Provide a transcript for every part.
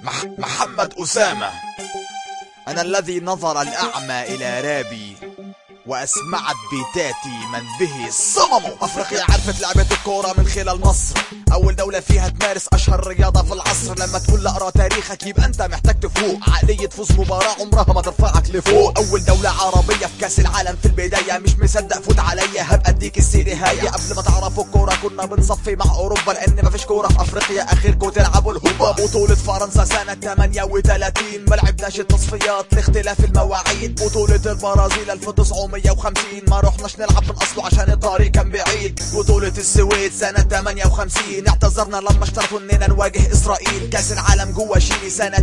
محمد أسامة. أنا الذي نظر الأعمى إلى رابي وأسمعت بيتاتي من به الصمم. أفريقيا عرفت لعبة الكورة من خلال مصر، أول دولة فيها تمارس أشهر رياضة في العصر. لما تقول لا أقرأ تاريخك يبقى أنت محتاج تفوق، عقلية فوز مباراة عمرها ما ترفعك لفوق. أول دولة عربية في كاس العالم في البداية، مش مصدق فوت عليا هبقى اديك السيرة هاي. قبل ما تعرفوا الكورة كنا بنصفي مع أوروبا، لأن مفيش كورة في أفريقيا آخركوا تلعبوا الهوبا. بطولة فرنسا سنة 38 ما لعبناش التصفيات لاختلاف المواعيد. بطولة البرازيل 1950 ما رحناش نلعب من أصله عشان الطريق كان بعيد. بطولة السويد سنة 58 اعتذرنا لما اشترطوا اننا نواجه إسرائيل. كاس العالم جوا شيلي سنة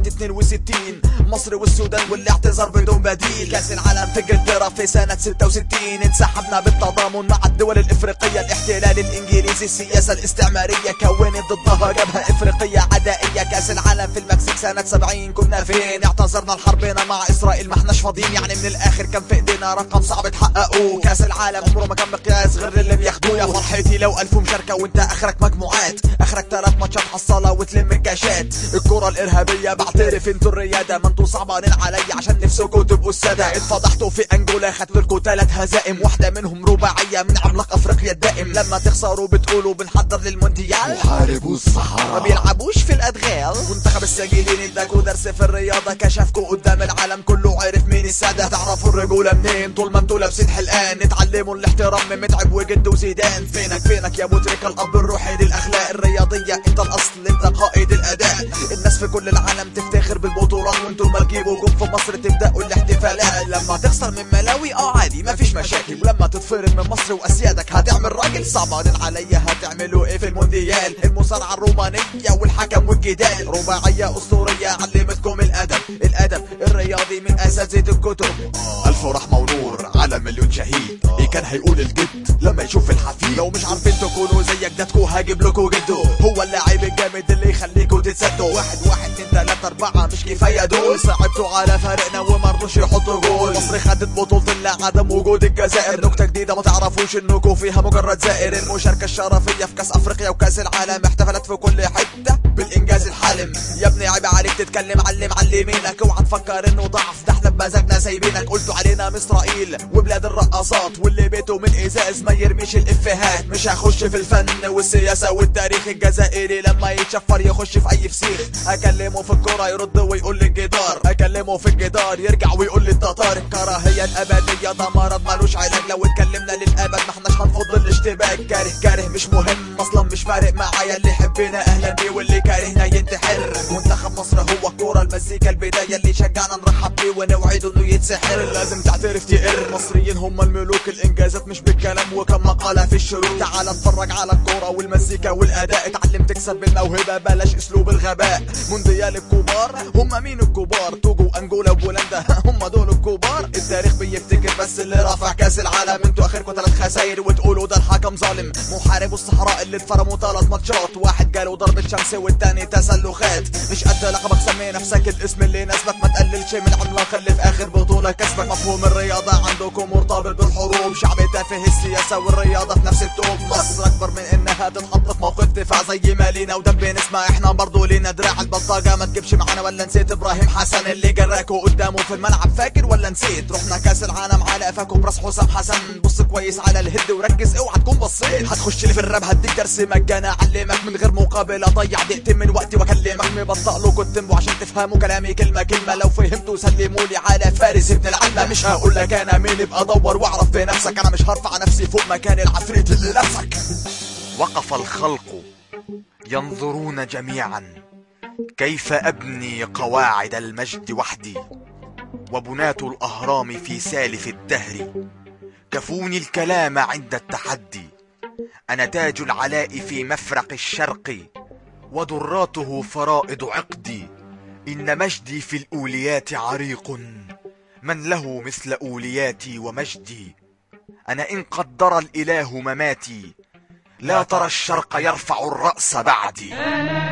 62 مصر والسودان والاعتذار بدون بديل. كاس العالم في انجلترا في سنة 66 انسحبنا بالتضامن مع الدول الإفريقية. الاحتلال الإنجليزي السياسة الاستعمارية كونت ضدها جبهة إفريقية عدائية. كاس العالم في المكسيك سنة 70 كنا فين؟ اعتذرنا لحربنا مع إسرائيل ما احناش فاضيين، يعني من الآخر كان في ايدينا رقم صعب تحققوه. كاس العالم عمره ما كان مقياس غير اللي بياخدوه. يا فرحتي لو 1000 مشاركة وانت اخرك مجموعات، اخرك 3 ماتشات حصالة وتلم الكاشات. الكرة الارهابية بعترف انتوا الريادة، ما انتوا صعبانين عليا عشان نفسكوا تبقوا السادة. اتفضحتوا في انجولا خدتلكوا 3 هزائم، واحدة منهم رباعية من عملاق افريقيا الدائم. لما تخسروا بتقولوا بنحضر للمونديال، محاربوا الصحراء ما بيلعبوش في الادغال. منتخب السجيلين اداكوا درس في الرياضة، كشفكوا قدام العالم كله عرف مين السادة. تعرفوا الرجولة منين طول ما انتوا لابسين حلقان؟ نتعلموا الاحترام من متعب وجد وزيدان. فينك يا ابو تريكة الاب الروحي للاخلاق الرياضية، انت الاصل انت قائد الاداء. الناس في كل العالم تفتخر بالبطولات، وانتوا ما تجيبوا جون في مصر تبداوا الاحتفالات. لما تخسر من ملاوي عادي مفيش مشاكل، ولما تتفرد من مصر واسيادك هتعمل راجل. صعبانين عليا هتعملوا ايه في المونديال؟ المصارعة الرومانية والحكم والجدال. رباعية اسطورية علمتكم الادب الرياضي من اساتذة الكتب. الف رحمة ونور على مليون شهيد، ايه كان هيقول الجد لما يشوف الحفيد؟ لو مش عارفين تكونوا زي جدادكوا هجيب لكوا جدو، هو اللاعب الجامد اللي يخليكوا تتسدوا. 1 2 3 4 مش كفاية دول، صعبتوا على فريقنا ومرضوش يحطوا جول. مصر خدت بطولة لعدم وجود الجزائر، نكتة جديدة ما تعرفوش انكوا فيها مجرد زائر. المشاركة الشرفية في كاس افريقيا وكاس العالم احتفلت في كل حتة بالانجاز الحالم. يا ابني عيب عليك تتكلم علمينك، اوعى تفكر انه ضعف، ده احنا بمزاجنا سايبينك. قلتوا علينا من اسرائيل وبلاد الرقاصات، واللي بيته من ازاز ما يرميش الافيهات. مش هخش في الفن والسياسة والتاريخ الجزائري، لما يتشفر يخش في اي فسيخ. اكلمه في الكرة يرد ويقول لي الجدار، اكلمه في الجدار يرجع ويقول لي التتار. الكراهية الابدية ده مرض مالوش علاج، لو اتكلمنا للابد ما احناش هنفض الاشتباك. كاره مش مهم اصلا، مش فارق معايا، اللي يحبنا اهلا بيه واللي كارهنا ينتحر. منتخب مصر هو الكورة المزيكا البداية، اللي شجعنا نرحب بيه ونوعده انه يتسحر. لازم تعترف تقر، المصريين هم الملوك، الانجازات مش بالكلام وكم مقالة في الشروق. تعال اتفرج على الكورة والمزيكا والاداء، اتعلم تكسب بالموهبة بلاش اسلوب الغباء. مونديال الكبار هم مين الكبار؟ توجو وانجولا وبولندا هم دول الكبار. التاريخ بيفتكر بس اللي رافع كاس العالم، انتوا اخركم 3 خساير وتقولوا ده الحكم ظالم. محاربوا الصحراء اللي اتفرموا 3 ماتشات، واحد جاله ضربة شمس والتاني تسلخات. مش قد لقبك سمي نفسك الاسم اللي يناسبك، ما تقللش من العملاق اللي في اخر بطولة كسبك. مفهوم الرياضة عندكم مرتبط بالحروب، شعب تافه السياسة والرياضة في نفس التوب. مصر اكبر من انها تتحط في موقف دفاع زي ما لينا ودب نسمع، احنا برضو لينا دراع البلطجة. ما تجيبش معانا ولا نسيت ابراهيم حسن اللي جراكوا قدامه في الملعب، فاكر ولا نسيت؟ رحنا كاس العالم على قفاكم براس حسام حسن. بص كويس على الهد وركز اوعى تكون بصيت. هتخش لي في الراب هديك درس مجانا، اعلمك من غير مقابل، اضيع دقيقتين من وقتي واكلمك. مبطأ له كنت عشان تفهموا كلامي كلمة لو فهمتوا سلموا لي على فارس ابن العلة. مش هقول لك انا مين، ابقى دور واعرف بنفسك، انا مش هرفع نفسي فوق مكان العفريت اللي نفسك. وقف الخلق ينظرون جميعا كيف أبني قواعد المجد وحدي، وبناة الأهرام في سالف الدهر كفوني الكلام عند التحدي. أنا تاج العلاء في مفرق الشرق، ودراته فرائض عقدي. إن مجدي في الأوليات عريق، من له مثل أولياتي ومجدي. أنا إن قدر الإله مماتي، لا ترى الشرق يرفع الرأس بعدي.